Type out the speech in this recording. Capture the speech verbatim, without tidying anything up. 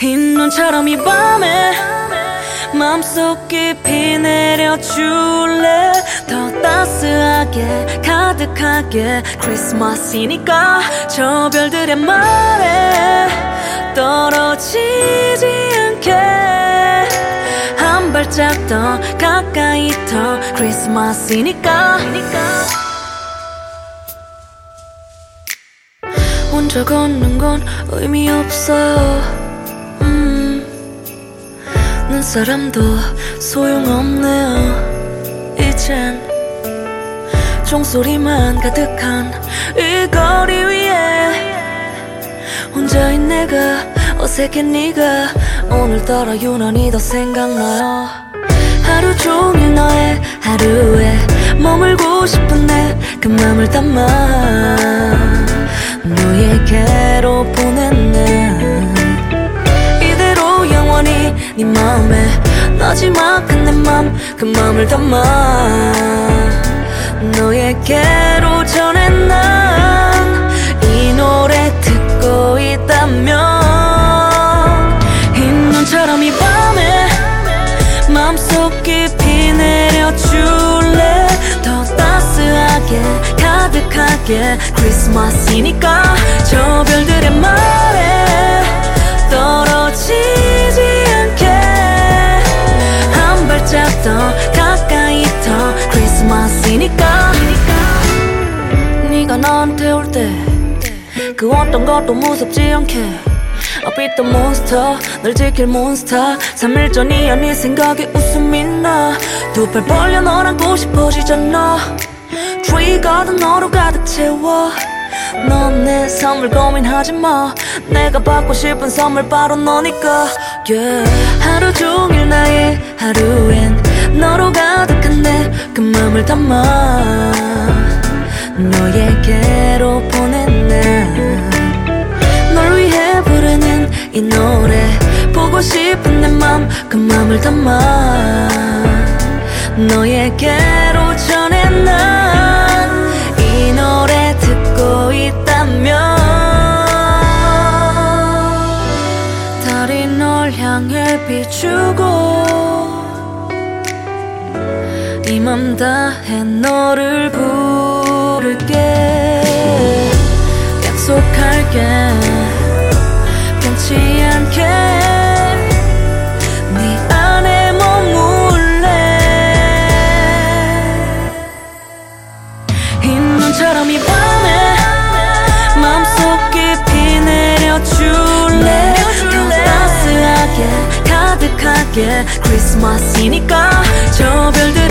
흰 눈처럼 이 밤에 맘속 깊이 내려줄래. 더 따스하게 가득하게 크리스마스이니까 저 별들의 말에 떨어지지 않게 한 발짝 더 가까이 더 크리스마스이니까. 혼자 걷는 건 의미 없어요. 음, 눈사람도 소용없네요. 이젠 종소리만 가득한 이 거리 위에 혼자인 내가 어색해. 네가 오늘따라 유난히 더 생각나요. 하루 종일 너의 하루에 머물고 싶은 내 그 맘을 담아 너에게로 보냈네. 이대로 영원히 네 마음에 나지막한 내 맘 그 맘을 담아 너에게로 전해. 난 이 노래 듣고 있다면 흰 눈처럼 이 밤에 맘속 깊이 내려줄래. 더 따스하게 가득하게 크리스마스이니까 저 별들의 말에 떨어지지 않게 한 발짝 더 가까이 더 크리스마스이니까. 네가 나한테 올 때 그 어떤 것도 무섭지 않게 I'll be the monster 널 지킬 몬스터. 삼 일 전이야 네 생각에 웃음이 나. 두 팔 벌려 널 안고 싶어지잖아. Tree garden 너로 가득 채워. 넌 내 선물 고민하지마. 내가 받고 싶은 선물 바로 너니까. yeah. 하루 종일 나의 하루엔 너로 가득한 내 그 맘을 담아 너에게로 보냈네. 널 위해 부르는 이 노래 보고 싶은 내 맘 그 맘을 담아 너에게로 전해. 난 이 노래 듣고 있다면 달이 널 향해 비추고 이 맘 다해 너를 부를게. 약속할게 변치 않게 네 안에 머물래. 흰 눈처럼 이 밤에 맘속 깊이 내려줄래. 더 따스하게 가득하게 크리스마스이니까 저 별들